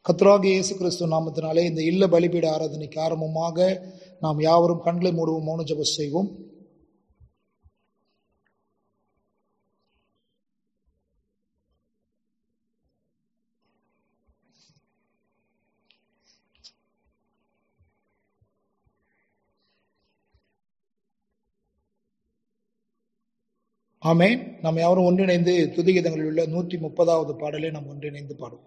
கர்த்தராகிய இயேசு கிறிஸ்து நாமத்தினாலே இந்த இல்ல பலிபீட ஆராதனைக்கு ஆரம்பமாக நாம் யாவரும் கண்களை மூடுவோம், மௌன ஜெபம் செய்வோம். ஆமென். நாம் யாவரும் ஒன்றிணைந்து துதிகீதங்களில் உள்ள 130வது பாடலை நாம் ஒன்றிணைந்து பாடுவோம்.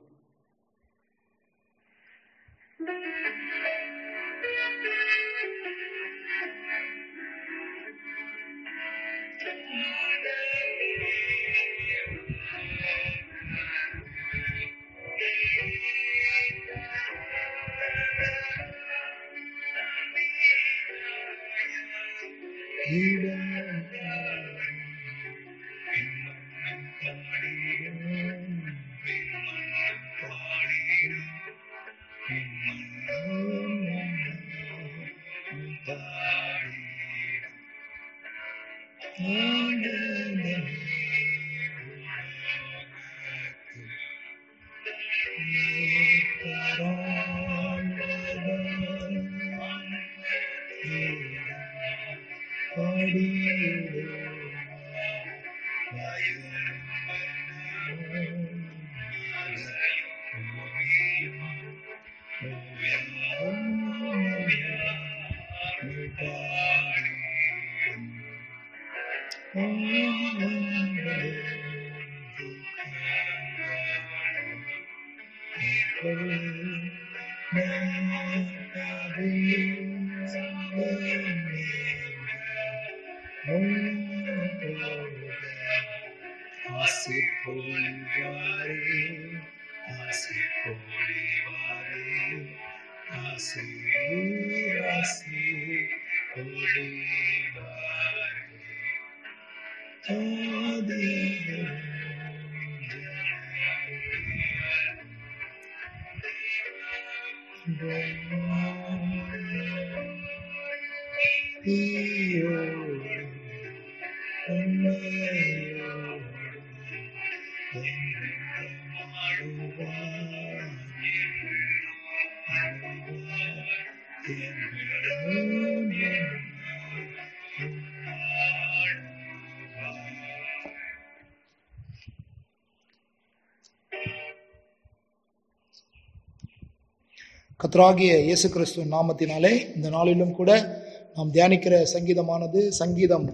கர்த்தராகிய இயேசு கிறிஸ்து நாமத்தினாலே இந்த நாளிலும் கூட நாம் தியானிக்கிற சங்கீதமானது சங்கீதம்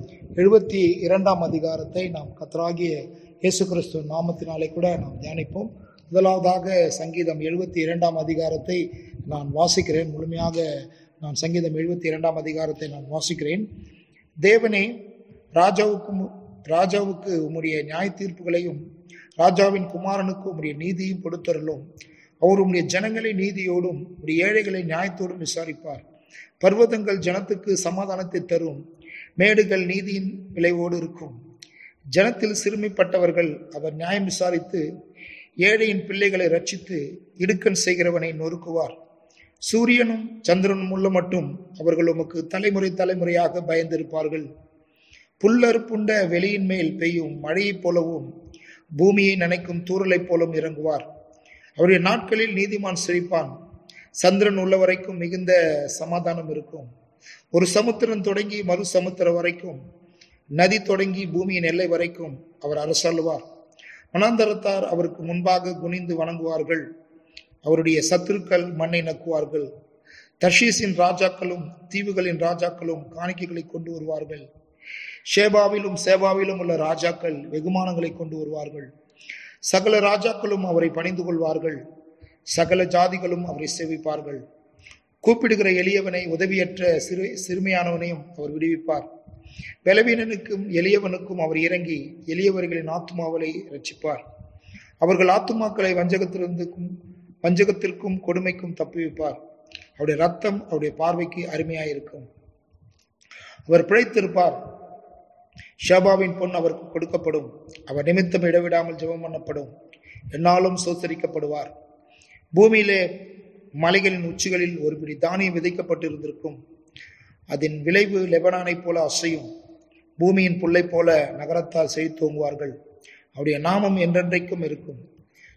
72ஆம் அதிகாரத்தை நாம் கர்த்தராகிய இயேசு கிறிஸ்து நாமத்தினாலே கூட நாம் தியானிப்போம். முதலாவதாக சங்கீதம் 72ஆம் அதிகாரத்தை நான் வாசிக்கிறேன். முழுமையாக நான் சங்கீதம் 72ஆம் அதிகாரத்தை நான் வாசிக்கிறேன். தேவனே, ராஜாவுக்கு உம்முடைய நியாய தீர்ப்புகளையும் ராஜாவின் குமாரனுக்கு உம்முடைய நீதியும் கொடுத்தருளும். அவர் உம்முடைய ஜனங்களை நீதியோடும் உடைய ஏழைகளை நியாயத்தோடும் விசாரிப்பார். பர்வதங்கள் ஜனத்துக்கு சமாதானத்தை தரும், மேடுகள் நீதியின் விளைவோடு இருக்கும். ஜனத்தில் சிறுமைப்பட்டவர்கள் அவர் நியாயம் விசாரித்து ஏழையின் பிள்ளைகளை ரட்சித்து இடுக்கண் செய்கிறவனை நொறுக்குவார். சூரியனும் சந்திரனும் உள்ள மட்டும் அவர்கள் உமக்கு தலைமுறை தலைமுறையாக பயந்திருப்பார்கள். புல்லறுப்புண்ட வெளியின் மேல் பெய்யும் மழையைப் போலவும் பூமியை நனைக்கும் தூறலைப் போலவும் இறங்குவார். அவருடைய நாட்களில் நீதிமான் சிரிப்பான். சந்திரன் உள்ள வரைக்கும் மிகுந்த சமாதானம் இருக்கும். ஒரு சமுத்திரம் தொடங்கி மறு சமுத்திரம் வரைக்கும், நதி தொடங்கி பூமியின் எல்லை வரைக்கும் அவர் அரசாளுவார். வனாந்தரத்தார் அவருக்கு முன்பாக குனிந்து வணங்குவார்கள். அவருடைய சத்துருக்கள் மண்ணை நக்குவார்கள். தர்ஷீஸின் ராஜாக்களும் தீவுகளின் ராஜாக்களும் காணிக்கைகளை கொண்டு வருவார்கள். ஷேபாவிலும் சேபாவிலும் உள்ள ராஜாக்கள் வெகுமானங்களை கொண்டு வருவார்கள். சகல ராஜாக்களும் அவரை பணிந்து கொள்வார்கள். சகல ஜாதிகளும் அவரை சேவிப்பார்கள். கூப்பிடுகிற எளியவனை, உதவியற்ற சிறுமையானவனையும் அவர் விடுவிப்பார். பலவீனனுக்கும் எளியவனுக்கும் அவர் இறங்கி எளியவர்களின் ஆத்துமாவலை ரட்சிப்பார். அவர்கள் ஆத்துமாக்களை வஞ்சகத்திற்கும் கொடுமைக்கும் தப்புவிப்பார். அவருடைய ரத்தம் அவருடைய பார்வைக்கு அருமையாயிருக்கும். அவர் பிழைத்திருப்பார். ஷேபாவின் பொன் அவருக்கு கொடுக்கப்படும். அவர் நிமித்தம் இடைவிடாமல் ஜெபம் பண்ணப்படும். என்னாலும் சோத்தரிக்கப்படுவார். பூமியிலே மலைகளின் உச்சிகளில் ஒரு பிடி தானியம் விதைக்கப்பட்டிருந்திருக்கும். அதன் விளைவு லெபனானை போல அசையும். பூமியின் புல்லை போல நகரத்தால் செழித்தோங்குவார்கள். அவருடைய நாமம் என்றென்றைக்கும் இருக்கும்.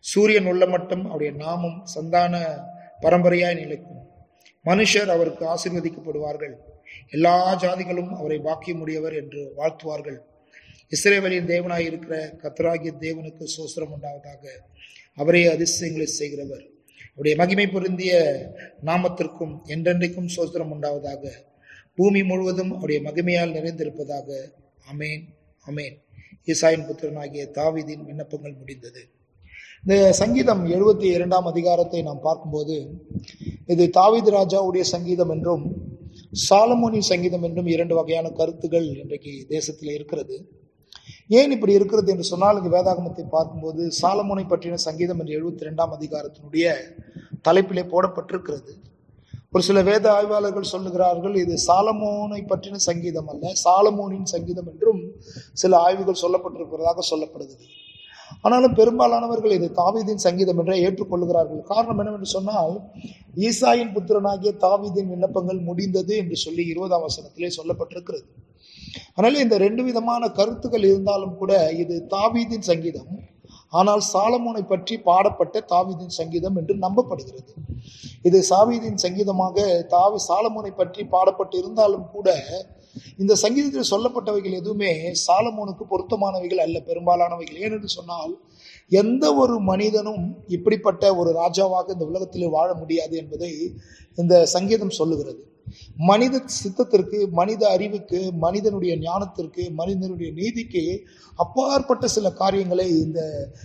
சூரியன் உள்ள மட்டும் அவருடைய நாமம் சந்தான பரம்பரையாய் நிலைக்கும். மனுஷர் அவருக்கு ஆசீர்வதிக்கப்படுவார்கள். எல்லா ஜாதிகளும் அவரை பாக்கியமுடையவர் என்று வாழ்த்துவார்கள். இஸ்ரவேலின் தேவனாய் இருக்கிற கர்த்தராகிய தேவனுக்கு சோஸ்திரம் உண்டாவதாக. அவரே அதிசயங்களை செய்கிறவர். அவருடைய மகிமை பொருந்திய நாமத்திற்கும் என்றென்றைக்கும் சோஸ்திரம் உண்டாவதாக. பூமி முழுவதும் அவருடைய மகிமையால் நிறைந்திருப்பதாக. அமேன், அமேன். ஈசாயின் புத்திரனாகிய தாவீதின் விண்ணப்பங்கள் முடிந்தது. இந்த சங்கீதம் 72ஆம் அதிகாரத்தை நாம் பார்க்கும்போது இது தாவீது ராஜாவுடைய சங்கீதம் என்றும் சாலமோனின் சங்கீதம் என்றும் இரண்டு வகையான கருத்துகள் இன்றைக்கு தேசத்தில் இருக்கிறது. ஏன் இப்படி இருக்கிறது என்று சொன்னால், இங்கு வேதாகமத்தை பார்க்கும்போது சாலமோனை பற்றின சங்கீதம் என்று 72ஆம் அதிகாரத்தினுடைய தலைப்பிலே போடப்பட்டிருக்கிறது. ஒரு சில வேத ஆய்வாளர்கள் சொல்லுகிறார்கள் இது சாலமோனை பற்றின சங்கீதம் அல்ல, சாலமோனின் சங்கீதம் என்றும் சில ஆய்வுகள் சொல்லப்பட்டிருக்கிறதாக சொல்லப்படுகிறது. ஆனாலும் பெரும்பாலானவர்கள் இது தாவீதின் சங்கீதம் என்றே ஏற்றுக்கொள்ளுகிறார்கள். காரணம் என்னவென்று சொன்னால், ஈசாயின் புத்திரனாகிய தாவீதின் விண்ணப்பங்கள் முடிந்தது என்று சொல்லி 20ஆம் வசனத்திலே சொல்லப்பட்டிருக்கிறது. அதனால இந்த ரெண்டு விதமான கருத்துக்கள் இருந்தாலும் கூட இது தாவீதின் சங்கீதம், ஆனால் சாலமோனை பற்றி பாடப்பட்ட தாவீதின் சங்கீதம் என்று நம்பப்படுகிறது. இது சாவீதின் சங்கீதமாக சாலமோனை பற்றி பாடப்பட்டு இருந்தாலும் கூட இந்த சங்கீதத்தில் சொல்லப்பட்டவைகள் எதுவுமே சாலமோனுக்கு பொருத்தமானவைகள் அல்ல, பெரும்பாலானவைகள். ஏனென்று சொன்னால், எந்த ஒரு மனிதனும் இப்படிப்பட்ட ஒரு ராஜாவாக இந்த உலகத்திலே வாழ முடியாது என்பதை இந்த சங்கீதம் சொல்லுகிறது. மனித சித்தத்திற்கு, மனித அறிவுக்கு, மனிதனுடைய ஞானத்திற்கு, மனிதனுடைய நீதிக்கு அப்பாற்பட்ட சில காரியங்களை இந்த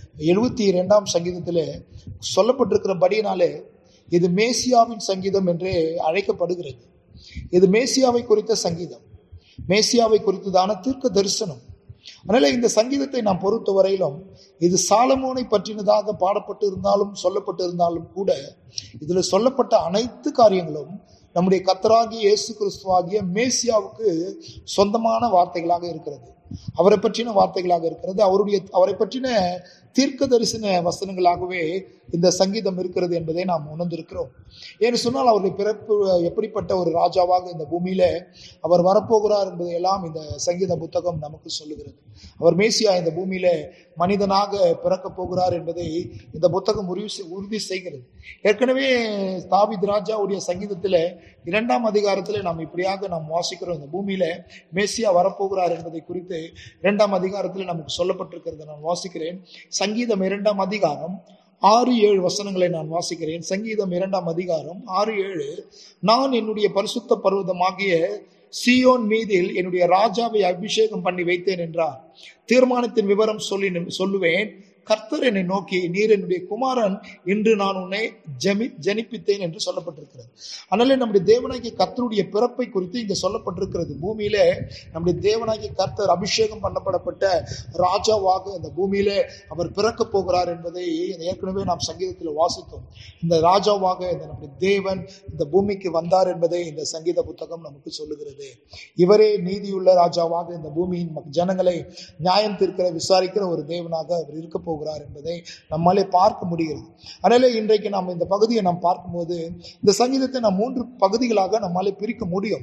72ஆம் சங்கீதத்தில் சொல்லப்பட்டிருக்கிறபடியினாலே இது மேசியாவின் சங்கீதம் என்றே அழைக்கப்படுகிறது. இது மேசியாவை குறித்த சங்கீதம், மேசியாவை குறித்ததான தீர்க்க தரிசனம். அதனால இந்த சங்கீதத்தை நாம் பொறுத்த வரையிலும் இது சாலமோனை பற்றினதாக பாடப்பட்டு இருந்தாலும் சொல்லப்பட்டு இருந்தாலும் கூட இதுல சொல்லப்பட்ட அனைத்து காரியங்களும் நம்முடைய கர்த்தராகிய இயேசு கிறிஸ்துவாகிய மேசியாவுக்கு சொந்தமான வார்த்தைகளாக இருக்கிறது, அவரை பற்றின வார்த்தைகளாக இருக்கிறது, அவரை பற்றின தீர்க்க தரிசன வசனங்களாகவே இந்த சங்கீதம் இருக்கிறது என்பதை நாம் உணர்ந்திருக்கிறோம். ஏன்னு சொன்னால், அவருடைய பிறப்பு எப்படிப்பட்ட ஒரு ராஜாவாக இந்த பூமியில அவர் வரப்போகிறார் என்பதையெல்லாம் இந்த சங்கீத புத்தகம் நமக்கு சொல்லுகிறது. அவர் மேசியா இந்த பூமியில மனிதனாக பிறக்க போகிறார் என்பதை இந்த புத்தகம் உறுதி செய்கிறது. ஏற்கனவே தாவீது ராஜாவுடைய சங்கீதத்துல 2ஆம் அதிகாரத்துல நாம் இப்படியாக நாம் வாசிக்கிறோம். இந்த பூமியில மேசியா வரப்போகிறார் என்பதை குறித்து 2ஆம் அதிகாரத்துல நமக்கு சொல்லப்பட்டிருக்கிறது. நான் வாசிக்கிறேன். சங்கீதம் 2ஆம் அதிகாரம் 6-7 வசனங்களை நான் வாசிக்கிறேன். சங்கீதம் 2ஆம் அதிகாரம் 6-7. நான் என்னுடைய பரிசுத்த பர்வதமாகிய சீயோன் மீதில் என்னுடைய ராஜாவை அபிஷேகம் பண்ணி வைத்தேன் என்றார். தீர்மானத்தின் விவரம் சொல்லுவேன். கர்த்தர் என்னை நோக்கி, நீர் என்னுடைய குமாரன், இன்று நான் உன்னை ஜனிப்பித்தேன் என்று சொல்லப்பட்டிருக்கிறது. அதனால நம்முடைய தேவனாகிய கர்த்தருடைய பிறப்பை குறித்து இங்க சொல்லப்பட்டிருக்கிறது. பூமியில நம்முடைய தேவனாகிய கர்த்தர் அபிஷேகம் பண்ணப்படப்பட்ட ராஜாவாக இந்த பூமியில அவர் பிறக்க போகிறார் என்பதை ஏற்கனவே நாம் சங்கீதத்தில் வாசித்தோம். இந்த ராஜாவாக இந்த நம்முடைய தேவன் இந்த பூமிக்கு வந்தார் என்பதை இந்த சங்கீத புத்தகம் நமக்கு சொல்லுகிறது. இவரே நீதியுள்ள ராஜாவாக இந்த பூமியின் ஜனங்களை நியாயம் தீர்க்கிற, விசாரிக்கிற ஒரு தேவனாக அவர் இருக்க போகிறார் என்பதை நம்மாலே பார்க்க முடிகிறது. அதனால இன்றைக்கு நாம் இந்த பகுதியை நாம் பார்க்கும்போது இந்த சங்கீதத்தை நாம் 3 பகுதிகளாக நம்மாலே பிரிக்க முடியும்.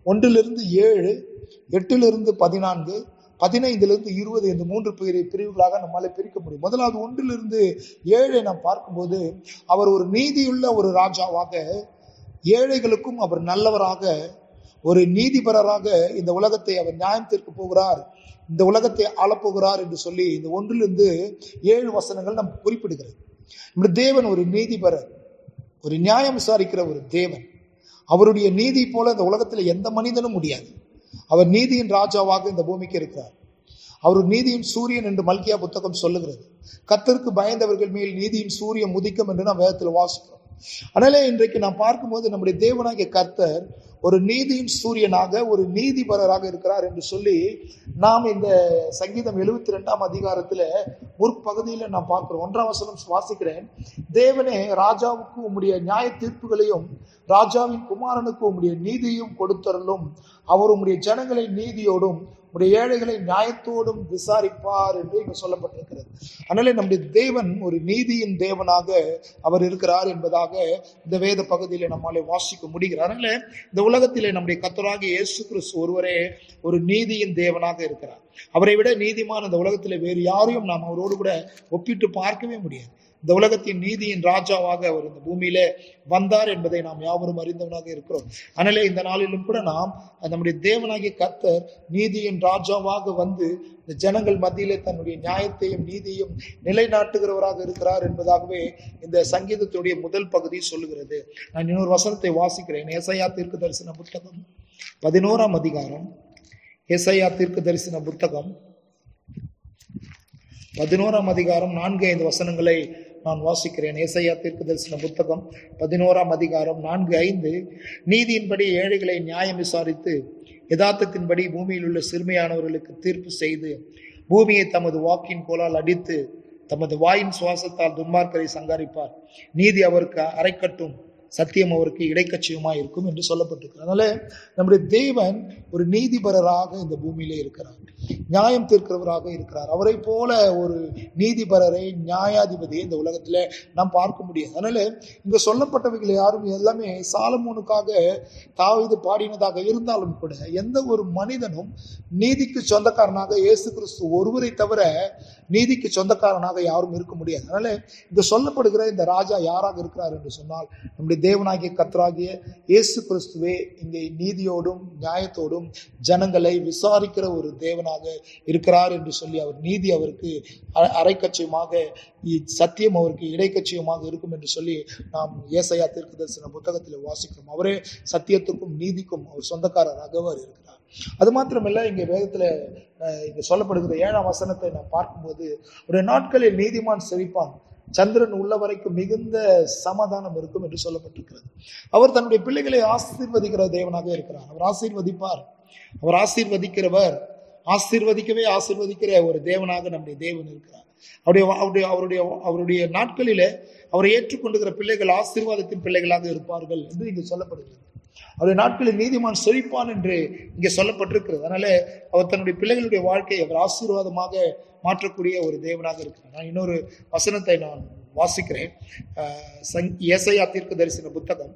1-7, 8-14, 15-20 இந்த 3 பிரிவுகளாக நம்மாலே பிரிக்க முடியும். முதலாவது 1-7 நாம் பார்க்கும்போது அவர் ஒரு நீதியுள்ள ஒரு ராஜாவாக, ஏழைகளுக்கும் அவர் நல்லவராக, ஒரு நீதிபரராக இந்த உலகத்தை அவர் நியாயம் தீர்க்க போகிறார், இந்த உலகத்தை ஆளப்போகிறார் என்று சொல்லி இந்த 1-7 வசனங்கள் நம்ம குறிப்பிடுகிறது. நம்முடைய தேவன் ஒரு நீதிபரர், ஒரு நியாயம் விசாரிக்கிற ஒரு தேவன். அவருடைய நீதி போல இந்த உலகத்தில் எந்த மனிதனும் முடியாது. அவர் நீதியின் ராஜாவாக இந்த பூமிக்கு இருக்கிறார். அவர் நீதியின் சூரியன் என்று மல்கியா புத்தகம் சொல்லுகிறது. கர்த்தருக்கு பயந்தவர்கள் மேல் நீதியின் சூரியன் உதிக்கும் என்று நாம் வேதத்தில் வாசிக்கிறோம். அதனால இன்றைக்கு நாம் பார்க்கும்போது நம்முடைய தேவனாகிய கர்த்தர் ஒரு நீதியின் சூரியனாக, ஒரு நீதிபரராக இருக்கிறார் என்று சொல்லி நாம் இந்த சங்கீதம் 72ஆம் அதிகாரத்துல முற்பகுதியில நாம் பார்க்கிறோம். 1ஆம் வசனம் வாசிக்கிறேன். தேவனே, ராஜாவுக்கு உம்முடைய நியாய தீர்ப்புகளையும் ராஜாவின் குமாரனுக்கு உம்முடைய நீதியையும் கொடுத்தருளும். அவர் உம்முடைய ஜனங்களை நீதியோடும் உடைய ஏழைகளை நியாயத்தோடும் விசாரிப்பார் என்று இங்கு சொல்லப்பட்டிருக்கிறது. அதனால நம்முடைய தேவன் ஒரு நீதியின் தேவனாக அவர் இருக்கிறார் என்பதாக இந்த வேத பகுதியில நம்மாலே வாசிக்க முடிகிறார். அதனால இந்த உலகத்திலே நம்முடைய கர்த்தராகிய இயேசு கிறிஸ்து ஒருவரே ஒரு நீதியின் தேவனாக இருக்கிறார். அவரை விட நீதிமான் இந்த உலகத்தில் வேறு யாரையும் நாம் அவரோடு கூட ஒப்பிட்டு பார்க்கவே முடியாது. இந்த உலகத்தின் நீதியின் ராஜாவாக அவர் இந்த பூமியில வந்தார் என்பதை நாம் யாவரும் அறிந்தவனாக இருக்கிறோம். அதனால இந்த நாளிலும் கூட நாம் நம்முடைய தேவனாகிய கர்த்தர் நீதியின் ராஜாவாக வந்து இந்த ஜனங்கள் மத்தியிலே தன்னுடைய நியாயத்தையும் நீதியையும் நிலைநாட்டுகிறவராக இருக்கிறார் என்பதாகவே இந்த சங்கீதத்துடைய முதல் பகுதி சொல்லுகிறது. நான் இன்னொரு வசனத்தை வாசிக்கிறேன். ஏசாயா தீர்க்க தரிசன புத்தகம் 11ஆம் அதிகாரம். ஏசாயா தீர்க்க தரிசன புத்தகம் 11ஆம் அதிகாரம் 4-5 வசனங்களை நான் வாசிக்கிறேன். ஏசாயா தீர்க்க தரிசன புத்தகம் 11ஆம் அதிகாரம் 4-5. நீதியின்படி ஏழைகளை நியாயம் விசாரித்து யதார்த்தத்தின்படி பூமியில் உள்ள சிறுமையானவர்களுக்கு தீர்ப்பு செய்து பூமியை தமது வாக்கின் கோலால் அடித்து தமது வாயின் சுவாசத்தால் துன்மார்க்கரை சங்காரிப்பார். நீதி அவருக்கு அரைக்கட்டும், சத்தியம் அவருக்கு இடைக்கட்சியுமாய் இருக்கும் என்று சொல்லப்பட்டிருக்கிறது. அதனால நம்முடைய தேவன் ஒரு நீதிபரராக இந்த பூமியிலே இருக்கிறார், நியாயம் தீர்க்கிறவராக இருக்கிறார். அவரை போல ஒரு நீதிபரரை, நியாயாதிபதியை இந்த உலகத்துல நாம் பார்க்க முடியாது. அதனால இங்க சொல்லப்பட்டவைகள் யாரும் எல்லாமே சாலமோனுக்காக தாவீது பாடினதாக இருந்தாலும் கூட எந்த ஒரு மனிதனும் நீதிக்கு சொந்தக்காரனாக இயேசு கிறிஸ்து ஒருவரை தவிர நீதிக்கு சொந்தக்காரனாக யாரும் இருக்க முடியாது. அதனால இங்க சொல்லப்படுகிற இந்த ராஜா யாராக இருக்கிறார் என்று சொன்னால் நம்முடைய தேவனாகிய கர்த்தராகிய இயேசு கிறிஸ்துவே இங்கே நீதியோடும் நியாயத்தோடும் ஜனங்களை விசாரிக்கிற ஒரு தேவனாக இருக்கிறார் என்று சொல்லி, அவர் நீதி அவருக்கு அரைக்கட்சியமாக, சத்தியம் அவருக்கு இடைக்கட்சியமாக இருக்கும் என்று சொல்லி நாம் ஏசாயா தீர்க்க தரிசன புத்தகத்தில் வாசிக்கிறோம். அவரே சத்தியத்துக்கும் நீதிக்கும் அவர் சொந்தக்காரராக அவர் இருக்கிறார். அது மாத்திரமல்ல, இங்க வேதத்துல இங்க சொல்லப்படுகிற 7ஆம் வசனத்தை நாம் பார்க்கும்போது, ஒரு நாட்களில் நீதிமான் செழிப்பான், சந்திரன் உள்ள வரைக்கும் மிகுந்த சமாதானம் இருக்கும் என்று சொல்லப்பட்டிருக்கிறது. அவர் தன்னுடைய பிள்ளைகளை ஆசீர்வதிக்கிற தேவனாக இருக்கிறார். அவர் ஆசீர்வதிப்பார், அவர் ஆசீர்வதிக்கிறவர், ஆசீர்வதிக்கிற ஒரு தேவனாக நம்முடைய தேவன் இருக்கிறார். அவருடைய நாட்களிலே அவரை ஏற்றுக்கொண்டுகிற பிள்ளைகள் ஆசீர்வாதத்தின் பிள்ளைகளாக இருப்பார்கள் என்று இங்கு சொல்லப்படுகிறது. அவருடைய நாட்களில் நீதிமான் செழிப்பான் என்று இங்கே சொல்லப்பட்டிருக்கிறது. அதனால அவர் தன்னுடைய பிள்ளைகளுடைய வாழ்க்கையை அவர் ஆசீர்வாதமாக மாற்றக்கூடிய ஒரு தேவனாக இருக்கிறார். நான் இன்னொரு வசனத்தை நான் வாசிக்கிறேன். ஏசாயா தீர்க்க தரிசன புத்தகம்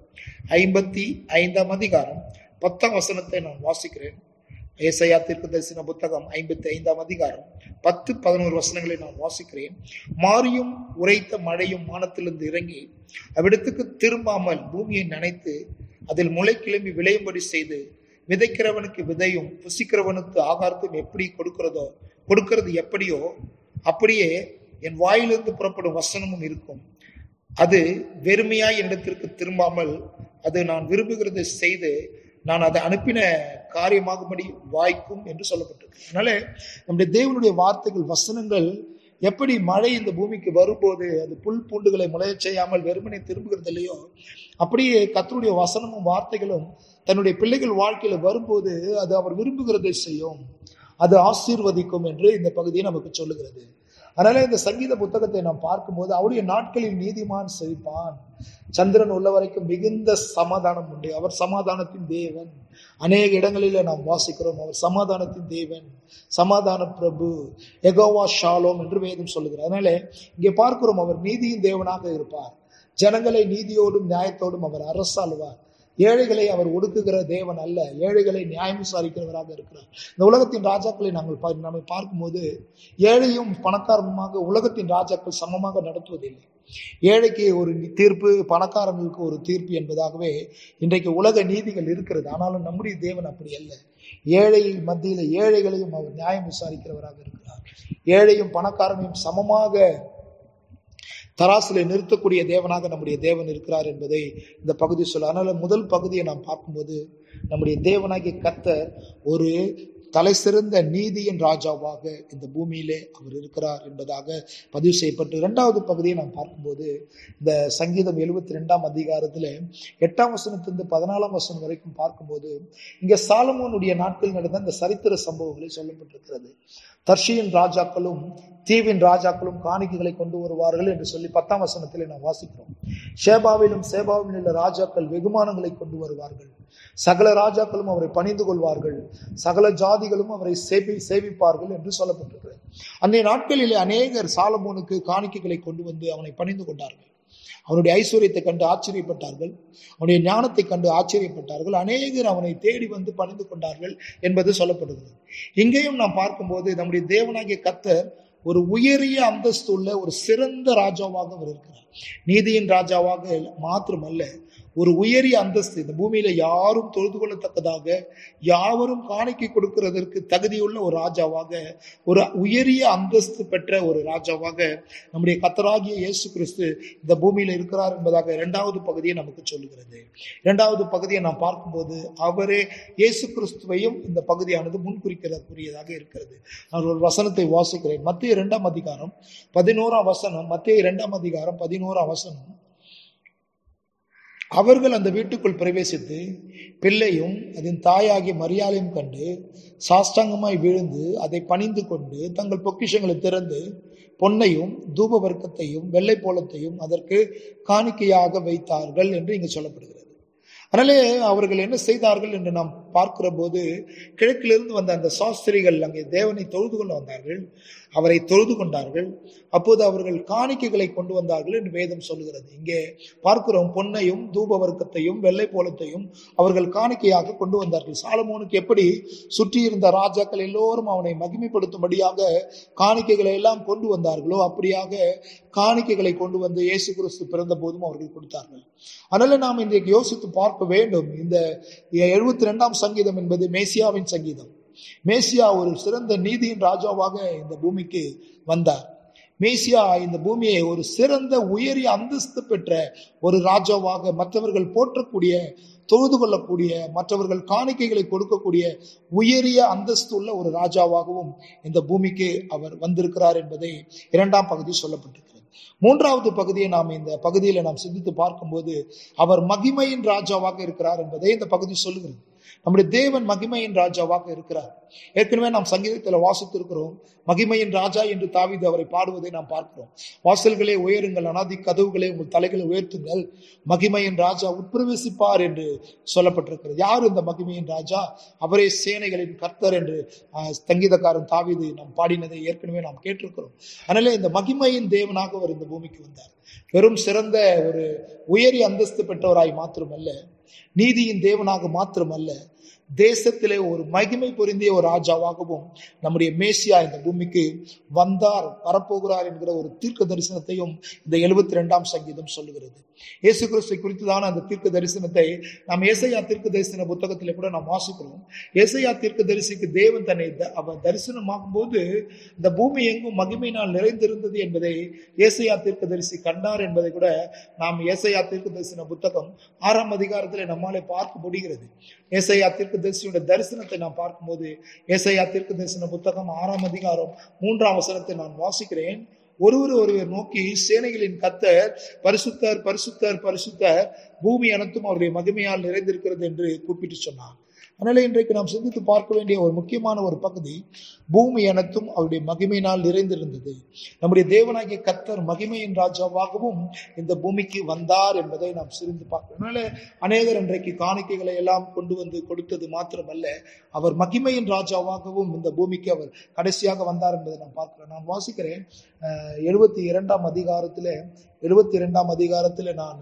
55ஆம் அதிகாரம் 10ஆம் வசனத்தை நான் வாசிக்கிறேன். ஏசாயா தீர்க்க தரிசன புத்தகம் 55ஆம் அதிகாரம் 10-11 வசனங்களை நான் வாசிக்கிறேன். மாரியும் உரைத்த மழையும் வானத்திலிருந்து இறங்கி அவ்விடத்துக்கு திரும்பாமல் பூமியை நனைத்து அதில் முளை கிளம்பி விளையும்படி செய்து விதைக்கிறவனுக்கு விதையும் புசிக்கிறவனுக்கு ஆகாரத்தையும் எப்படி கொடுக்கிறது எப்படியோ அப்படியே என் வாயிலிருந்து புறப்படும் வசனமும் இருக்கும். அது வெறுமையாய் என்னிடத்திற்கு திரும்பாமல் அது நான் விரும்புகிறதை செய்து நான் அதை அனுப்பின காரியமாகும்படி வாய்க்கும் என்று சொல்லப்பட்டிருக்கு. அதனால நம்முடைய தேவனுடைய வார்த்தைகள், வசனங்கள் எப்படி மழை இந்த பூமிக்கு வரும்போது அது புல் பூண்டுகளை முளைய செய்யாமல் வெறுமனை திரும்புகிறது இல்லையோ, அப்படியே கர்த்தருடைய வசனமும் வார்த்தைகளும் தன்னுடைய பிள்ளைகள் வாழ்க்கையில வரும்போது அது அவர் விரும்புகிறதை செய்யும், அது ஆசீர்வதிக்கும் என்று இந்த பகுதியை நமக்கு சொல்லுகிறது. அதனால இந்த சங்கீத புத்தகத்தை நாம் பார்க்கும்போது அவருடைய நாட்களில் நீதிமான் செழிப்பான், சந்திரன் உள்ள வரைக்கும் மிகுந்த சமாதானம் உண்டு, அவர் சமாதானத்தின் தேவன். அநேக இடங்களில நாம் வாசிக்கிறோம், அவர் சமாதானத்தின் தேவன், சமாதான பிரபு, யெகோவா ஷாலோம் என்று வேதம் சொல்லுகிறார். அதனால இங்கே பார்க்கிறோம், அவர் நீதியின் தேவனாக இருப்பார், ஜனங்களை நீதியோடும் நியாயத்தோடும் அவர் அரசாளுவார். ஏழைகளை அவர் ஒடுக்குகிற தேவன் அல்ல, ஏழைகளை நியாயம் விசாரிக்கிறவராக இருக்கிறார். இந்த உலகத்தின் ராஜாக்களை நம்மை பார்க்கும்போது ஏழையும் பணக்காரனுமாக உலகத்தின் ராஜாக்கள் சமமாக நடத்துவதில்லை. ஏழைக்கு ஒரு தீர்ப்பு, பணக்காரங்களுக்கு ஒரு தீர்ப்பு என்பதாகவே இன்றைக்கு உலக நீதிகள் இருக்கிறது. ஆனாலும் நம்முடைய தேவன் அப்படி அல்ல. ஏழை மத்தியில ஏழைகளையும் அவர் நியாயம் விசாரிக்கிறவராக இருக்கிறார். ஏழையும் பணக்காரனையும் சமமாக தராசிலே நிறுத்தக்கூடிய தேவனாக நம்முடைய தேவன் இருக்கிறார் என்பதை இந்த பகுதி சொல்ல. அதனால முதல் பகுதியை நாம் பார்க்கும்போது நம்முடைய தேவனாகிய கர்த்தர் ஒரு தலை சிறந்த நீதியின் ராஜாவாக இந்த பூமியிலே அவர் இருக்கிறார் என்பதாக பதிவு செய்யப்பட்டு, 2வது பகுதியை நாம் பார்க்கும்போது இந்த சங்கீதம் 72ஆம் அதிகாரத்துல 8ஆம் வசனத்திலிருந்து 14ஆம் வசனம் வரைக்கும் பார்க்கும்போது இங்க சாலமோனுடைய நாட்கள் நடந்த இந்த சரித்திர சம்பவங்களை சொல்லப்பட்டிருக்கிறது. தர்ஷியின் ராஜாக்களும் தீவின் ராஜாக்களும் காணிக்கைகளை கொண்டு வருவார்கள் என்று சொல்லி 10ஆம் வசனத்திலே நாம் வாசிக்கிறோம். சேபாவிலும் உள்ள ராஜாக்கள் வெகுமானங்களை கொண்டு வருவார்கள், சகல ராஜாக்களும் அவரை பணிந்து கொள்வார்கள், சகல ஜாதிகளும் அவரை சேவிப்பார்கள் என்று சொல்லப்பட்டிருக்கிறது. அன்றைய நாட்களிலே அநேகர் சாலமோனுக்கு காணிக்கைகளை கொண்டு வந்து அவனை பணிந்து கொண்டார்கள். அவனுடைய ஐஸ்வர்யத்தை கண்டு ஆச்சரியப்பட்டார்கள், அவனுடைய ஞானத்தை கண்டு ஆச்சரியப்பட்டார்கள். அநேகர் அவனை தேடி வந்து பணிந்து கொண்டார்கள் என்பது சொல்லப்படுகிறது. இங்கேயும் நாம் பார்க்கும்போது நம்முடைய தேவனாகிய கர்த்தர் ஒரு உயரிய அந்தஸ்து உள்ள ஒரு சிறந்த ராஜாவாக அவர் இருக்கிறார். நீதியின் ராஜாவாக மாத்திரமல்ல, ஒரு உயரிய அந்தஸ்து, இந்த பூமியில யாரும் தொழுது கொள்ளத்தக்கதாக, யாவரும் காணிக்கை கொடுக்கிறதற்கு தகுதியுள்ள ஒரு ராஜாவாக, ஒரு உயரிய அந்தஸ்து பெற்ற ஒரு ராஜாவாக நம்முடைய கர்த்தராகிய இயேசு கிறிஸ்து இந்த பூமியில இருக்கிறார் என்பதாக இரண்டாவது பகுதியை நமக்கு சொல்லுகிறது. இரண்டாவது பகுதியை நாம் பார்க்கும்போது அவரே இயேசு கிறிஸ்துவையும் இந்த பகுதியானது முன்குறிக்கிறதுக்குரியதாக இருக்கிறது. நான் ஒரு வசனத்தை வாசிக்கிறேன். மத்தேயு 2ஆம் அதிகாரம் 11ஆம் வசனம். மத்தேயு 2ஆம் அதிகாரம் 11ஆம் வசனம். அவர்கள் அந்த வீட்டுக்குள் பிரவேசித்து பிள்ளையும் அதன் தாயாகிய மரியாளையும் கண்டு சாஷ்டாங்கமாய் விழுந்து அதை பணிந்து கொண்டு தங்கள் பொக்கிஷங்களை திறந்து பொன்னையும் தூப வர்க்கத்தையும் வெள்ளை போலத்தையும் அதற்கு காணிக்கையாக வைத்தார்கள் என்று இங்கு சொல்லப்படுகிறது. அதனாலே அவர்கள் என்ன செய்தார்கள் என்று நாம் பார்க்கிற போது, கிழக்கிலிருந்து வந்த அந்த சாஸ்திரிகள் அங்கே தேவனை தொழுது கொள்ள வந்தார்கள், அவரை தொழுது கொண்டார்கள். அப்போது அவர்கள் காணிக்கைகளை கொண்டு வந்தார்கள் என்று வேதம் சொல்லுகிறது. இங்கே பார்க்கிறோம், பொன்னையும் தூப வர்க்கத்தையும் வெள்ளை போலத்தையும் அவர்கள் காணிக்கையாக கொண்டு வந்தார்கள். சாலமோனுக்கு எப்படி சுற்றி இருந்த ராஜாக்கள் எல்லோரும் அவனை மகிமைப்படுத்தும்படியாக காணிக்கைகளை எல்லாம் கொண்டு வந்தார்களோ, அப்படியாக காணிக்கைகளை கொண்டு வந்து இயேசு கிறிஸ்து பிறந்த போதும் அவர்கள் கொடுத்தார்கள். அதனால நாம் இன்றைக்கு யோசித்து பார்க்க வேண்டும். இந்த 72ஆம் சங்கீதம் என்பது மேசியாவின் சங்கீதம். மேசியா ஒரு சிறந்த நீதியின் ராஜாவாக இந்த பூமிக்கு வந்தார். மேசியா இந்த பூமியை ஒரு சிறந்த உயரிய அந்தஸ்து பெற்ற ஒரு ராஜாவாக, மற்றவர்கள் போற்றக்கூடிய, தொழுது கொள்ளக்கூடிய, மற்றவர்கள் காணிக்கைகளை கொடுக்கக்கூடிய உயரிய அந்தஸ்து உள்ள ஒரு ராஜாவாகவும் இந்த பூமிக்கு அவர் வந்திருக்கிறார் என்பதை 2ஆம் பகுதி சொல்லப்பட்டிருக்கிறது. 3வது பகுதியை நாம் இந்த பகுதியில நாம் சிந்தித்து பார்க்கும்போது அவர் மகிமையின் ராஜாவாக இருக்கிறார் என்பதை இந்த பகுதி சொல்லுகிறது. நம்முடைய தேவன் மகிமையின் ராஜாவாக இருக்கிறார். ஏற்கனவே நாம் சங்கீதத்தில் வாசித்திருக்கிறோம். மகிமையின் ராஜா என்று தாவீது அவரை பாடுவதை நாம் பார்க்கிறோம். வாசல்களே உயருங்கள், அநாதி கதவுகளே உங்கள் தலைகளை உயர்த்துங்கள், மகிமையின் ராஜா உட்பிரவேசிப்பார் என்று சொல்லப்பட்டிருக்கிறது. யார் இந்த மகிமையின் ராஜா? அவரே சேனைகளின் கர்த்தர் என்று சங்கீதக்காரன் தாவீது நாம் பாடினதை ஏற்கனவே நாம் கேட்டிருக்கிறோம். அதனால இந்த மகிமையின் தேவனாக அவர் இந்த பூமிக்கு வந்தார். வெறும் சிறந்த ஒரு உயரிய அந்தஸ்து பெற்றவராய் மாத்திரமல்ல, நீதியின் தேவனாக மாத்திரமல்ல, தேசத்திலே ஒரு மகிமை பொருந்திய ஒரு ராஜாவாகவும் நம்முடைய மேசியா இந்த பூமிக்கு வந்தார், வரப்போகிறார் என்கிற ஒரு தீர்க்க தரிசனத்தையும் இந்த 72ஆம் சங்கீதம் சொல்லுகிறது. இயேசு கிறிஸ்துவை குறித்துதான அந்த தீர்க்க தரிசனத்தை நாம் ஏசாயா தீர்க்க தரிசன புத்தகத்திலே கூட நாம் வாசிக்கிறோம். ஏசாயா தீர்க்க தரிசிக்கு தேவன் தன்னை அவர் தரிசனமாகும் போது இந்த பூமி எங்கும் மகிமையினால் நிறைந்திருந்தது என்பதை ஏசாயா தீர்க்க தரிசி கண்டார் என்பதை கூட நாம் ஏசாயா தீர்க்க தரிசன புத்தகம் 6ஆம் அதிகாரத்திலே நம்மாலே பார்க்க முடிகிறது. ஏசாயா தீர்க்க தரிசியுடைய தரிசனத்தை நாம் பார்க்கும்போது ஏசாயா தீர்க்க தரிசன புத்தகம் 6ஆம் அதிகாரம் 3ஆம் வசனத்தை நான் வாசிக்கிறேன். ஒருவர் நோக்கி சேனைகளின் கர்த்தர் பரிசுத்தர் பரிசுத்தர் பரிசுத்தர், பூமி அனைத்தும் அவருடைய மகிமையால் நிறைந்திருக்கிறது என்று கூப்பிட்டு சொன்னார். அதனால இன்றைக்கு நாம் சிந்தித்து பார்க்க வேண்டிய ஒரு முக்கியமான ஒரு பகுதி, பூமி அனைத்தும் அவருடைய மகிமையினால் நிறைந்திருந்தது. நம்முடைய தேவனாகிய கர்த்தர் மகிமையின் ராஜாவாகவும் இந்த பூமிக்கு வந்தார் என்பதை நாம் சிரிந்து பார்க்கிறோம். அதனால அநேகர் இன்றைக்கு காணிக்கைகளை எல்லாம் கொண்டு வந்து கொடுத்தது மாத்திரமல்ல, அவர் மகிமையின் ராஜாவாகவும் இந்த பூமிக்கு அவர் கடைசியாக வந்தார் என்பதை நாம் பார்க்கிறோம். நான் வாசிக்கிறேன் 72ஆம் அதிகாரத்திலே நான்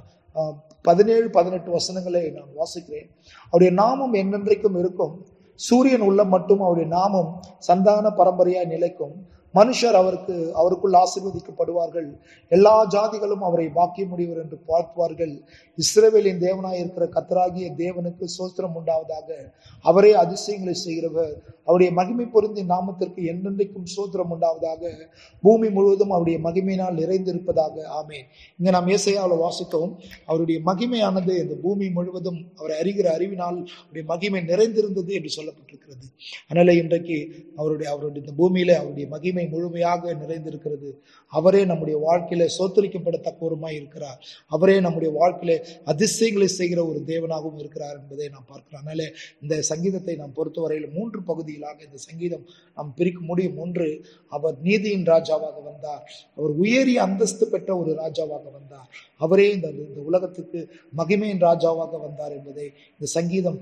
17-18 வசனங்களை நான் வாசிக்கிறேன். அவருடைய நாமம் என்னென்றைக்கும் இருக்கும், சூரியன் உள்ள மட்டும் அவருடைய நாமம் சந்தான பரம்பரையாய் நிலைக்கும். மனுஷர் அவருக்குள் ஆசீர்வதிக்கப்படுவார்கள். எல்லா ஜாதிகளும் அவரை பாக்கிய முடிவர் என்று பார்ப்பார்கள். இஸ்ரவேலின் தேவனாய் இருக்கிற கர்த்தராகிய தேவனுக்கு ஸ்தோத்திரம் உண்டாவதாக. அவரே அதிசயங்களை செய்கிறவர். அவருடைய மகிமை பொருந்திய நாமத்திற்கு என்றென்றைக்கும் ஸ்தோத்திரம் உண்டாவதாக. பூமி முழுவதும் அவருடைய மகிமையினால் நிறைந்திருப்பதாக. ஆமென். இங்க நாம் ஏசாயாவில் வாசிக்கவும், அவருடைய மகிமையானது இந்த பூமி முழுவதும் அவரை அறிகிற அறிவினால் அவருடைய மகிமை நிறைந்திருந்தது என்று சொல்லப்பட்டிருக்கிறது. அதனால இன்றைக்கு அவருடைய இந்த பூமியில அவருடைய மகிமை முழுமையாக நிறைந்திருக்கிறது. அவரே நம்முடைய வாழ்க்கையில சோத்தரிக்கப்படத்தக்கவருமாய் இருக்கிறார். அவரே நம்முடைய வாழ்க்கையில அதிசயங்களை செய்கிற ஒரு தேவனாகவும் இருக்கிறார் என்பதை நாம் பார்க்கிறோம். அதனால இந்த சங்கீதத்தை நாம் பொறுத்தவரையில் 3 பகுதிகளாக இந்த சங்கீதம் நாம் பிரிக்க முடியும். 1, அவர் நீதியின் ராஜாவாக வந்தார். அவர் உயரிய அந்தஸ்து பெற்ற ஒரு ராஜாவாக வந்தார். அவரே இந்த உலகத்துக்கு மகிமையின் ராஜாவாக வந்தார் என்பதை இந்த சங்கீதம்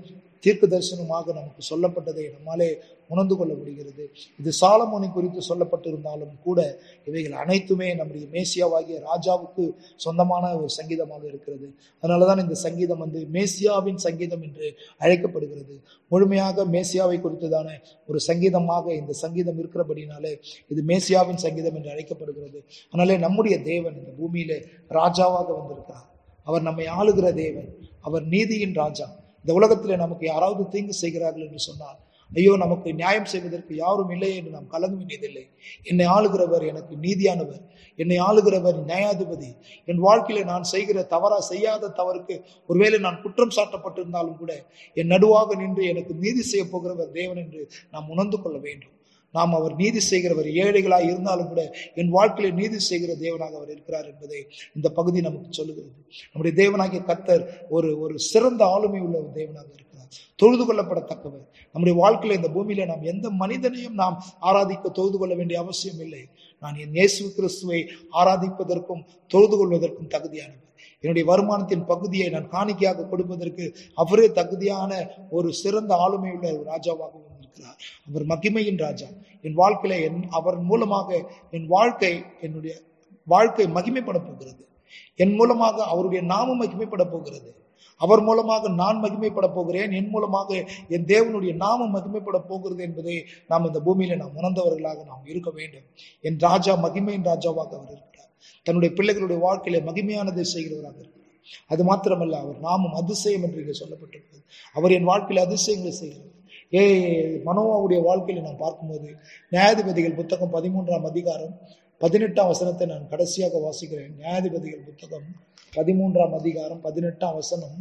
தீர்க்க தரிசனமாக நமக்கு சொல்லப்பட்டதை நம்மாலே உணர்ந்து கொள்ள முடிகிறது. இது சாலமோனை குறித்து சொல்லப்பட்டிருந்தாலும் கூட இவைகள் அனைத்துமே நம்முடைய மேசியாவாகிய ராஜாவுக்கு சொந்தமான ஒரு சங்கீதமாக இருக்கிறது. அதனாலதான் இந்த சங்கீதம் மேசியாவின் சங்கீதம் என்று அழைக்கப்படுகிறது. முழுமையாக மேசியாவை குறித்துதான ஒரு சங்கீதமாக இந்த சங்கீதம் இருக்கிறபடினாலே இது மேசியாவின் சங்கீதம் என்று அழைக்கப்படுகிறது. அதனாலே நம்முடைய தேவன் இந்த பூமியிலே ராஜாவாக வந்திருக்கிறார். அவர் நம்மை ஆளுகிற தேவன். அவர் நீதியின் ராஜா. இந்த உலகத்திலே நமக்கு யாராவது தீங்கு செய்கிறார்கள் என்று சொன்னால், ஐயோ நமக்கு நியாயம் செய்வதற்கு யாரும் இல்லை என்று நாம் கலங்க வேண்டியதில்லை. என்னை ஆளுகிறவர் எனக்கு நீதியானவர், என்னை ஆளுகிறவர் நியாயாதிபதி. என் வாழ்க்கையில நான் செய்யாத தவறுக்கு ஒருவேளை நான் குற்றம் சாட்டப்பட்டிருந்தாலும் கூட என் நடுவாக நின்று எனக்கு நீதி செய்ய போகிறவர் தேவன் என்று நாம் உணர்ந்து கொள்ள வேண்டும். நாம் அவர் நீதி செய்கிறவர். ஏழைகளாக இருந்தாலும் கூட என் வாழ்க்கையில நீதி செய்கிற தேவனாக அவர் இருக்கிறார் என்பதை இந்த பகுதி நமக்கு சொல்லுகிறது. நம்முடைய தேவனாகிய கர்த்தர் ஒரு சிறந்த ஆளுமை உள்ள ஒரு தேவனாக இருக்கிறார். தொழுது கொள்ளப்படத்தக்கவர். நம்முடைய வாழ்க்கையில இந்த பூமியில நாம் எந்த மனிதனையும் நாம் ஆராதிக்க தொழுது கொள்ள வேண்டிய அவசியம் இல்லை. நான் என் இயேசு கிறிஸ்துவை ஆராதிப்பதற்கும் தொழுது கொள்வதற்கும் தகுதியானவர். என்னுடைய வருமானத்தின் பகுதியை நான் காணிக்கையாக கொடுப்பதற்கு அவரே தகுதியான ஒரு சிறந்த ஆளுமை உள்ள ஒரு ராஜாவாக இருக்கிறார். அவர் மகிமையின் ராஜா. என் வாழ்க்கையில அவர் மூலமாக என்னுடைய வாழ்க்கை மகிமைப்பட போகிறது. என் மூலமாக அவருடைய நாமம் மகிமைப்பட போகிறது. அவர் மூலமாக நான் மகிமைப்பட போகிறேன். என் மூலமாக என் தேவனுடைய நாமம் மகிமைப்பட போகிறது என்பதை நாம் இந்த பூமியில நாம் உணர்ந்தவர்களாக நாம் இருக்க வேண்டும். என் ராஜா மகிமையின் ராஜாவாக அவர் இருக்கிறார். தன்னுடைய பிள்ளைகளுடைய வாழ்க்கையில மகிமையானதை செய்கிறவராக இருக்கிறார். அது மாத்திரமல்ல, அவர் நாமம் அதிசயம் என்று இங்கே சொல்லப்பட்டிருக்கிறது. அவர் என் வாழ்க்கையில அதிசயங்களை செய்கிறார். மனோவாவுடைய வாழ்க்கையில நான் பார்க்கும்போது நியாயாதிபதிகள் புத்தகம் 13ஆம் அதிகாரம் 18ஆம் வசனத்தை நான் கடைசியாக வாசிக்கிறேன். நியாயாதிபதிகள் புத்தகம் 13ஆம் அதிகாரம் 18ஆம் வசனம்.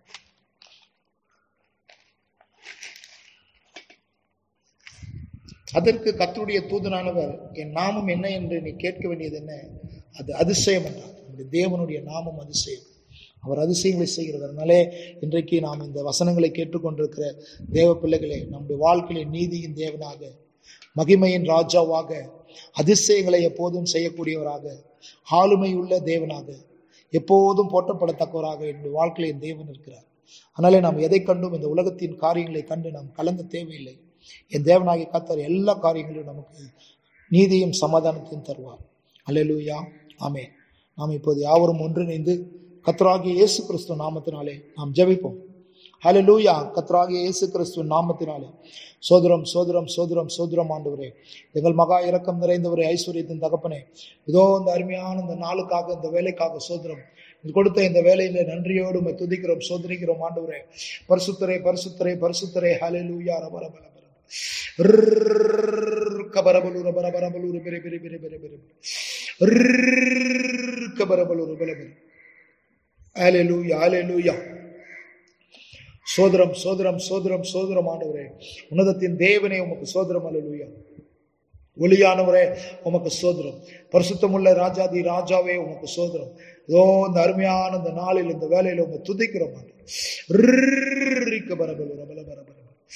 அதற்கு கர்த்தருடைய தூதனானவர், என் நாமம் என்ன என்று நீ கேட்க வேண்டியது என்ன? அது அதிசயம் என்றார். நம்முடைய தேவனுடைய நாமம் அதிசயம். அவர் அதிசயங்களை செய்கிறவர். அதனாலே இன்றைக்கு நாம் இந்த வசனங்களை கேட்டுக்கொண்டிருக்கிற தேவ பிள்ளைகளே, நம்முடைய வாழ்க்கையில நீதியின் தேவனாக, மகிமையின் ராஜாவாக, அதிசயங்களை எப்போதும் செய்யக்கூடியவராக, ஆளுமை உள்ள தேவனாக, எப்போதும் போற்றப்படத்தக்கவராக என்னுடைய வாழ்க்கையில என் தேவன் இருக்கிறார். அதனாலே நாம் எதை கண்டும் இந்த உலகத்தின் காரியங்களை கண்டு நாம் கலங்க தேவையில்லை. என் தேவனாகிய கர்த்தர் எல்லா காரியங்களிலும் நமக்கு நீதியும் சமாதானத்தையும் தருவார். அல்லேலூயா, ஆமென். நாம் இப்போது யாவரும் ஒன்றிணைந்து கர்த்தராகிய இயேசு கிறிஸ்து நாமத்தினாலே நாம் ஜெபிப்போம். ஹல்லேலூயா. கர்த்தராகிய இயேசு கிறிஸ்து நாமத்தினாலே சோதரம் சோதரம் சோதரம் சோதரம் ஆண்டவரே, எங்கள் மகா இரக்கம் நிறைந்தவரே, ஐஸ்வர்யத்தின் தகப்பனே, இதோ இந்த அருமையான இந்த நாளுக்காக, இந்த வேலைக்காக சோதரம். கொடுத்த இந்த வேலையில நன்றியோடு துதிக்கிறோம், சோதரிக்கிறோம் ஆண்டவரே. பரிசுத்தரே பரிசுத்தரே பரிசுத்தரே. ஹல்லேலூயா. ரபரபல கபரபலூர பரபரபலூர பெரிய பெரிய பெரிய பெரிய பெரிய கபரபலூர பலபல. ஹல்லேலூயா, ஹல்லேலூயா. சோதரம் சோதரம் சோதரம் சோதரம் ஆண்டவரே, உன்னதத்தின் தேவனே உமக்கு சோதரம். ஹல்லேலூயா. ஒளியானவரே உமக்கு சோதரம். பரிசுத்தமுள்ள ராஜாதி ராஜாவே உமக்கு சோதரம். இதோ இந்த அருமையான இந்த நாளில், இந்த வேலையில உங்க துதிக்கிறோம் ஆண்டவரே. பரபலூர பல பரபல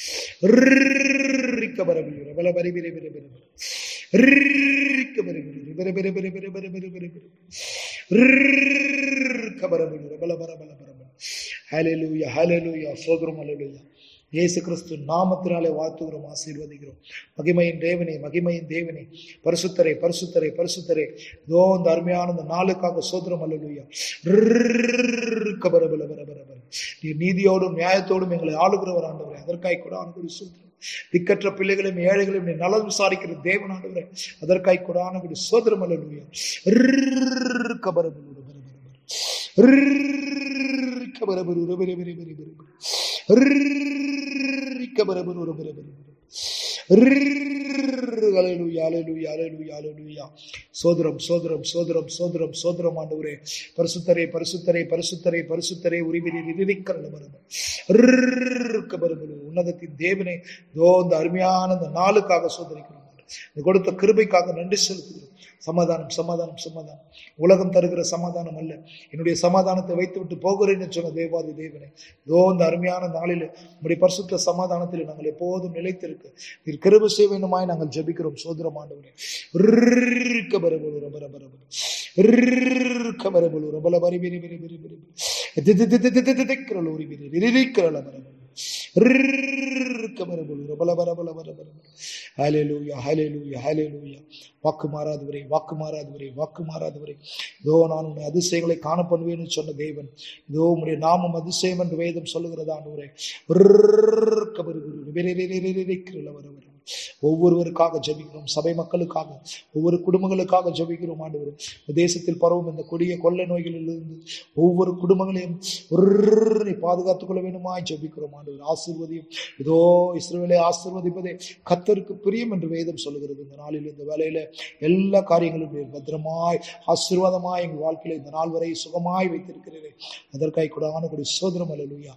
இயேசு கிறிஸ்து நாமத்தினாலே வாழ்த்துகிறோம், ஆசீர்வதிக்கிறோம். மகிமையின் தேவனே, மகிமையின் தேவனே, பரிசுத்தரே பரிசுத்தரே பரிசுத்தரே. இதோ இந்த அருமையான இந்த நாளுக்காக சோதரம். அல்லேலூயா. நீ நீதியோடும் நியாயத்தோடும் எங்களை ஆளுகிறவர் ஆண்டவரே, அதற்காய் கூட ஆண்டுபடி சோதரம். திக்கற்ற பிள்ளைகளையும் ஏழைகளையும் நீ நலம் விசாரிக்கிற தேவன் ஆண்டவரே, அதற்காய் கூட ஆண்டுபடி சோதரம். அல்லேலூயா. சோதரம் சோதரம் சோதரம் சோதரம் சோதரம் ஆண்டவரே, பரிசுத்தரே பரிசுத்தரே பரிசுத்தரே பரிசுத்தரே. உன்னதத்தின் தேவனே, இந்த அருமையான இந்த நாளுக்காக சோதரிக்கிறோம். கொடுத்த கிருபைக்காக நன்றி செலுத்துகிறோம். சமாதானம் சமாதானம் சமாதானம். உலகம் தருகிற சமாதானம் அல்ல, என்னுடைய சமாதானத்தை வைத்து விட்டு போகிறேன்னு சொன்ன தேவாதி தேவனே, இந்த அருமையான நாளில் உங்களுடைய பரிசுத்த சமாதானத்தில் நாங்கள் எப்போதும் நிலைத்திருக்க நீர் கிருபை செய்ய வேண்டுமாய் நாங்கள் ஜெபிக்கிறோம். சோதரம் ஆண்டவரே. ஹல்லேலூயா ஹல்லேலூயா ஹல்லேலூயா. வாக்கு மாறாதவரே, வாக்கு மாறாதவரே, வாக்கு மாறாதவரே. இதோ நான் உன்னை அதிசயங்களை காண பண்ணுவேன்னு சொன்ன தேவன், இதோ உம்முடைய நாமம் அதிசயம் என்று வேதம் சொல்லுகிறது ஆண்டவரே. ஒவ்வொருவருக்காக ஜெபிக்கிறோம், சபை மக்களுக்காக, ஒவ்வொரு குடும்பங்களுக்காக ஜெபிக்கிறோம் ஆண்டவரே. தேசத்தில் பரவும் இந்த கொடிய கொள்ளை நோய்களிலிருந்து ஒவ்வொரு குடும்பங்களையும் பாதுகாத்துக் கொள்ள வேண்டுமாய் ஜெபிக்கிறோம் ஆண்டவரே. ஆசீர்வதியும். இதோ இஸ்ரவேலை ஆசீர்வதிப்பதே கர்த்தருக்கு பிரியம் என்று வேதம் சொல்லுகிறது. இந்த நாளில் இந்த வேலையில எல்லா காரியங்களும் பத்திரமாய் ஆசீர்வாதமாய் எங்கள் வாழ்க்கையில இந்த நாள் வரை சுகமாய் வைத்திருக்கிறேன். அதற்காக கூடான கூடிய சோதரம். அல்லேலூயா.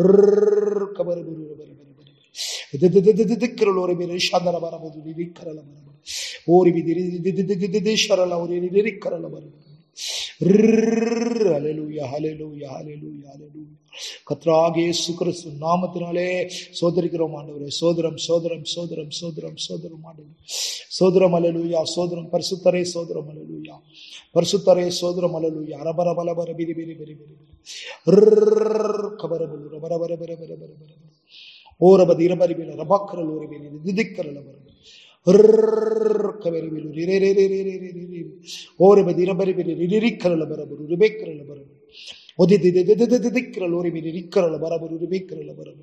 கர்த்தராகிய இயேசு கிறிஸ்து நாமத்தினாலே சோதரிக்கிறோம் ஆண்டவரே. சோதரம் சோதரம் சோதரம் சோதரம் சோதரம் ஆண்டவரே. சோதரம். அல்லேலூயா. சோதரம். பரிசுத்தரே சோதரம். அல்லேலூயா. பரிசுத்தரே சோதரம். அல்லேலூயா. ரபர பலபர பிரி பிரி பிரி பிரி கபரபுல் ரபர பர பர பர பர பர ஓரபதி இரபரிபில ரபாக்கரல் ஓரிபில திதிக்கரல பர கவரிபில் ஓரபதி இரபரிபில ரிரிக்கரல பரபரு ரிபேக்கரல பரபரு ஒதிதிதிதிதிதிதிக்கரல் ஓரிபில ரிக்கரல பரபரு ரிபேக்கரல பரபரு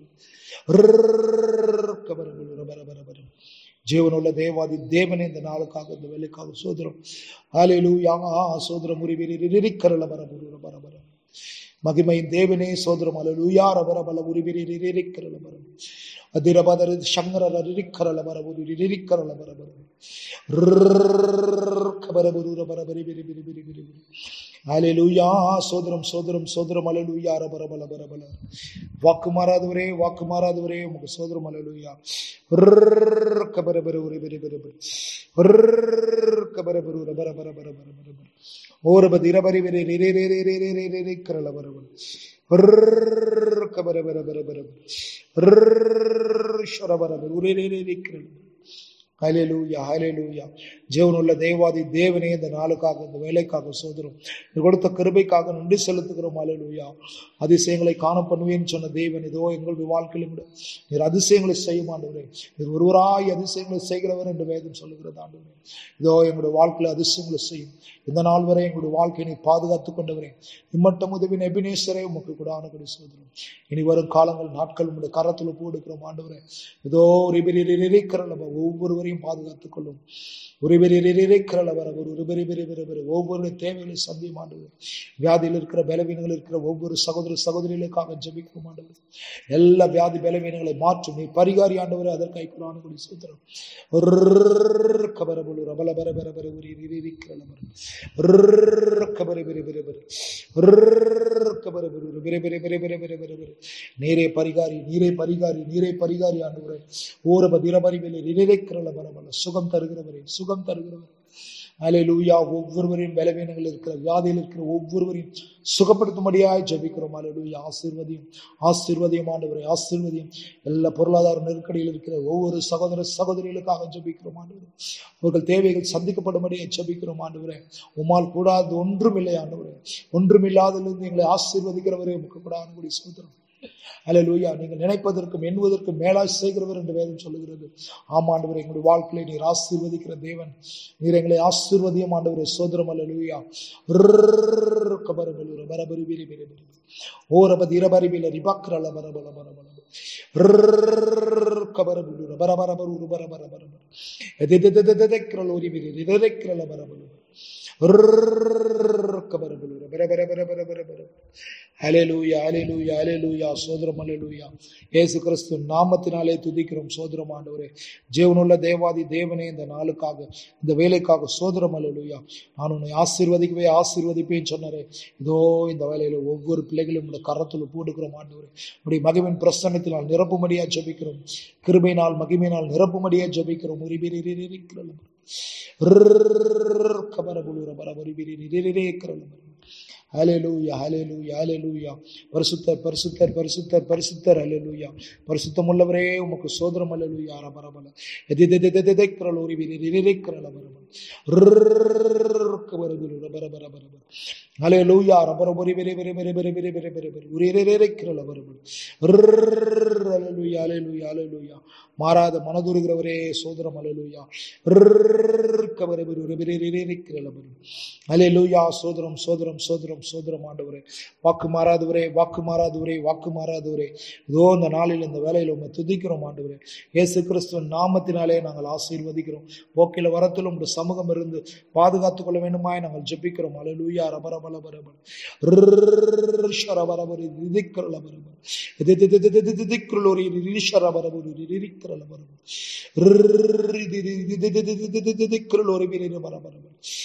கபரபுல் ரபர பர பர. ஜீவனுள்ள தேவாதி தேவனே, இந்த நாளுக்காக இந்த வேலைக்காக சோதரம். ஹல்லேலூயா. சோதரம் உரிபில ரிரிக்கரல பரபரு ரபர பர. மகிமையின் தேவனே சோதரம். அல்லேலூயா. ரபரபல உரிபில ரிரிக்கரல பரபரு அதிரபதர சங்கரல ரிரிக்கரல பரபரு ரிரிக்கரல பரபரு கபரபரு ரபர பரி பரி பரி பரி பரி. ஹல்லேலூயா. சோதரம் சோதரம் சோதரம். அல்லேலூயா. ரபரபல பரபல. வாக்கு மாறாதவரே, வாக்கு மாறாதவரே, உமக்கு சோதரம். அல்லேலூயா. கபரபரு உரிபில பரி பரி கபரபரு ரபர பர பர பர பர. ஓரபதி இரபரி விரை ரிரே ரே ரே ரே ரே ரே ரே ரே கரல பரபரு கபர பர பர பர பர உரே ரே ரே ரே கரல. ஹல்லேலூயா ஹல்லேலூயா. ஜீவனுள்ள தேவாதி தேவனே, இந்த நாளுக்காக இந்த வேலைக்காக சோதரம் கொடுத்த கிருபைக்காக நன்றி செலுத்துகிறோம். ஹல்லேலூயா. அதிசயங்களை காண பண்ணுவேன்னு சொன்ன தேவன், இதோ எங்களுடைய வாழ்க்கையிலும் நீர் அதிசயங்களை செய்யும் ஆண்டவரே. நீர் ஒருவராய் அதிசயங்களை செய்கிறவர் என்று வேதம் சொல்லுகிறது ஆண்டவரே. இதோ எங்களுடைய வாழ்க்கையில அதிசயங்களை செய்யும். இந்த நாள் வரை எங்களுடைய வாழ்க்கையை பாதுகாத்துக் கொண்டவரே, இம்மட்டம் உதவின் எபினேசரே, உமக்கு கூட ஆனபடி சோதரம். இனி வரும் காலங்கள் நாட்கள் உங்களுடைய கரத்துல போடுக்கிறோம் ஆண்டவரே. இதோ ஒவ்வொருவரையும் பாதுகாத்துக் கொள்ளும். ஒவ்வொரு தேவைகளை சந்தியும் ஆண்டவர். வியாதியில் இருக்கிற பலவீனங்கள் இருக்கிற ஒவ்வொரு சகோதர சகோதரிகளுக்காக ஜெபிக்கிறோம் ஆண்டவர். எல்லா வியாதி பலவீனங்களை மாற்றும் நீ பரிகாரி ஆண்டவர். அதற்காக குரான கூடிய சூத்திரம். நீரே பரிகாரி, நீரே பரிகாரி, நீரே பரிகாரி ஆண்டவரே. சுகம் தருகிறவரே, சுகம் தருகிறவரே. அல்லேலூயா. ஒவ்வொருவரையும் பலவீனங்கள் இருக்கிற வியாதியில் இருக்கிற ஒவ்வொருவரையும் சுகப்படுத்தும்படியாய் ஜெபிக்கிறோம். அல்லேலூயா. ஆசீர்வதியும், ஆசீர்வதியும் ஆண்டவரே, ஆசீர்வதியும். எல்லா பொருளாதார நெருக்கடியில் இருக்கிற ஒவ்வொரு சகோதர சகோதரிகளுக்காக ஜெபிக்கிறோம் ஆண்டவரே. அவர்கள் தேவைகள் சந்திக்கப்படும்படியாய் ஜெபிக்கிறோம் ஆண்டவரே. உம்மால் கூடாது ஒன்றும் இல்லை ஆண்டவரே. ஒன்றுமில்லாதிலிருந்து எங்களை ஆசீர்வதிக்கிறவரே, உமக்கு கூட ஆனபடி சோதரம். அல்லேலூயா. நீங்கள் நினைப்பதற்கும் எண்ணுவதற்கும் மேலாய் செய்கிறவர் என்று வேதம் சொல்லுகிறது. ஆமாண்டவரே, எங்களுடைய வாழ்க்கையை நீர் ஆசீர்வதிக்கிற தேவன். நீர் எங்களை ஆசீர்வதியும் ஆண்டவரே. சோதரம். அல்லேலூயா. ஓரபதி இரபரிபில ரிபக்ரல பரபல பரபல கபரபுல பரபரபரு பரபரபர எதெதெதெதெதெக்ரல ஓரிபில ரிதெக்ரல பரபல ஹல்லேலூயா ஹல்லேலூயா ஹல்லேலூயா. சோதரம். அல்லேலூயா. இயேசு கிறிஸ்து நாமத்தினாலே துதிக்கிறோம். சோதரம் ஆண்டவரே. ஜீவனுள்ள தேவாதி தேவனே, இந்த நாளுக்காக இந்த வேலைக்காக சோதரம். அல்லேலூயா. நான் உன்னை ஆசீர்வதிக்கவே ஆசீர்வதிப்பேன்னு சொன்னாரே. இதோ இந்த வேலையில ஒவ்வொரு பிள்ளைகளும் இந்த கரத்துல போடுக்கிறோம் ஆண்டவரே. உடைய மகிமையின் பிரசன்னத்தினால் நிரப்புமடியா ஜெபிக்கிறோம். கிருபையினால் மகிமையினால் நிரப்புமடியா ஜெபிக்கிறோம். ஹல்லேலூயா ஹல்லேலூயா ஹல்லேலூயா. பரிசுத்தர் பரிசுத்தர் பரிசுத்தர் பரிசுத்தர். ஹல்லேலூயா. பரிசுத்தம் உள்ளவரே உமக்கு சோதரம். ஹல்லேலூயா. ரபரபல எதிதெதெதெதெக்ரலோரி விரிரிரிக்ரலபரபல ரர்க்கபரபல ரபரபரபரபர. ஹல்லேலூயா. ரபரபரி விரி விரி விரி விரி விரி விரி விரி விரி உரிரிரிக்ரலபரபல. ஹல்லேலூயா ஹல்லேலூயா ஹல்லேலூயா. மாறாத மனதுருகிறவரே சோதரம். ஹல்லேலூயா. ரர்க்கபரபர விரிரிரிக்ரலபர. ஹல்லேலூயா. சோதரம் சோதரம் சோதரம் சோதரம். ஆண்டவரே வாக்கு மாறாதவரே வாக்கு மாறாதவரே வாக்கு மாறாதவரே, இதோ இந்த நாளில் இந்த வேலையில் உண்மை துதிக்கிறோம். ஆண்டவரே இயேசு கிறிஸ்துவின் நாமத்தினாலே நாங்கள் ஆசீர்வதிக்கிறோம். போக்கில வரத்திலும் உங்கள் சமூகம் இருந்து பாதுகாத்துக் கொள்ள வேண்டுமாய் நாங்கள் ஜெபிக்கிறோம். ஹல்லேலூயா. ரபரபலபரபர ஷரபரபரி திதிக்ரலபரபர திதிதிதிதிதிதிதிக்ரலோரி ரிஷரபரபரி ரிரிக்ரலபரபர ரிதிதிதிதிதிதிதிக்ரலோரி விரிரபரபர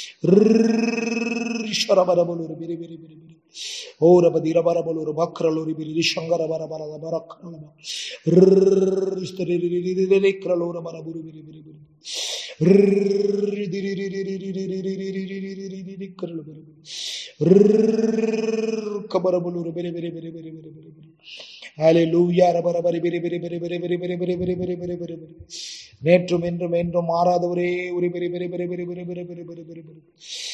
ரிஷரபரபலோரி விரி விரி விரி விரி ஓரபதி ரபரபலோரி பக்ரலோரி விரி ஷங்கரபரபர பரக்ரலபர ரிஸ்தரிரிரிரிரிக்ரலோர பரபுரு விரி விரி விரி கபரபலோரி விரி விரி விரி விரி விரி விரி விரி. ஹல்லேலூயா. ரபரபரி விரி விரி விரி விரி விரி விரி விரி விரி விரி விரி விரி விரி. நேற்றும் என்றும் என்றும் மாறாதவரே உரி விரி விரி விரி விரி விரி விரி விரி விரி விரி விரி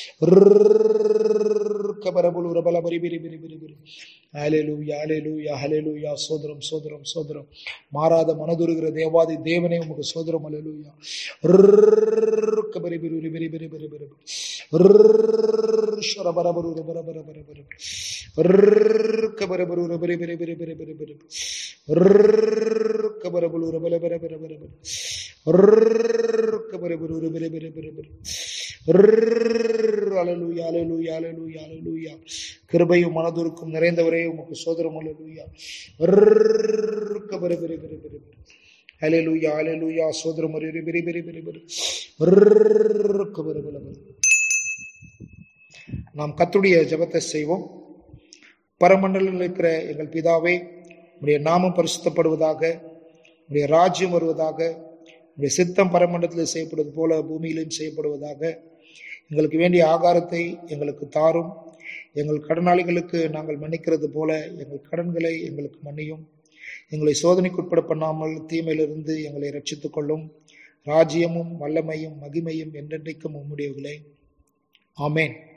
கபரபலோர பலபரி விரி விரி விரி விரி. ஹல்லேலூயா ஹல்லேலூயா ஹல்லேலூயா. சோதரம் சோதரம் சோதரம். மாறாத மனதுருகிற தேவாதி தேவனே உமக்கு சோதரம். ஹல்லேலூயா. கபரி விரி விரி விரி விரி விரி விரி ஷரபரபரு பரபரபரபர கபரபரு விரி விரி விரி விரி விரி விரி கபரபலு பலபரபரபர கபரபரு விரி விரி விரி விரி. ஹல்லேலூயா ஹல்லேலூயா ஹல்லேலூயா ஹல்லேலூயா. கிருபையும் மனதுருக்கும் நிறைந்தவரே உமக்கு சோதரம். ஹல்லேலூயா. கபரபரி விரி விரி விரி. ஹல்லேலூயா ஹல்லேலூயா. சோதரம் விரி விரி விரி விரி விரி கபரபலபர. நாம் கர்த்தருடைய ஜெபத்தை செய்வோம். பரமண்டலத்தில் இருக்கிற எங்கள் பிதாவே, உடைய நாமம் பரிசுத்தப்படுவதாக, உடைய ராஜ்யம் வருவதாக, உடைய சித்தம் பரமண்டலத்தில் செய்யப்படுவது போல பூமியிலும் செய்யப்படுவதாக. எங்களுக்கு வேண்டிய ஆகாரத்தை எங்களுக்கு தாரும். எங்கள் கடனாளிகளுக்கு நாங்கள் மன்னிக்கிறது போல எங்கள் கடன்களை எங்களுக்கு மன்னியும். எங்களை சோதனைக்கு உட்பட பண்ணாமல் தீமையிலிருந்து எங்களை ரட்சித்துக் கொள்ளும். ராஜ்யமும் வல்லமையும் மகிமையும் என்றென்றைக்கும் உம்முடையவைகளே. ஆமென்.